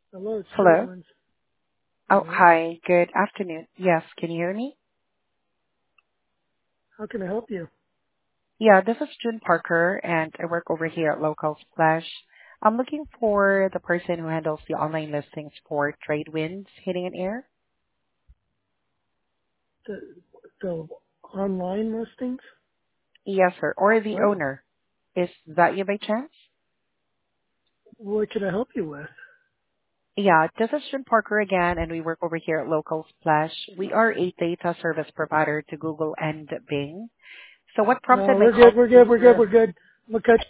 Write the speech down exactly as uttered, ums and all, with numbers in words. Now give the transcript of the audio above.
Hello, it's Hello. Sterling. Oh, Hello. hi. Good afternoon. Yes, can you hear me? How can I help you? Yeah, this is June Parker, and I work over here at Local Splash. I'm looking for the person who handles the online listings for Trade Winds Heating and Air. The, the online listings? Yes, sir. Or the What? owner. Is that you by chance? What can I help you with? Yeah, this is June Parker again, and we work over here at Local Splash. We are a data service provider to Google and Bing. So what prompted No, my we're call good. We're to good. We're good. you? We're good. We'll catch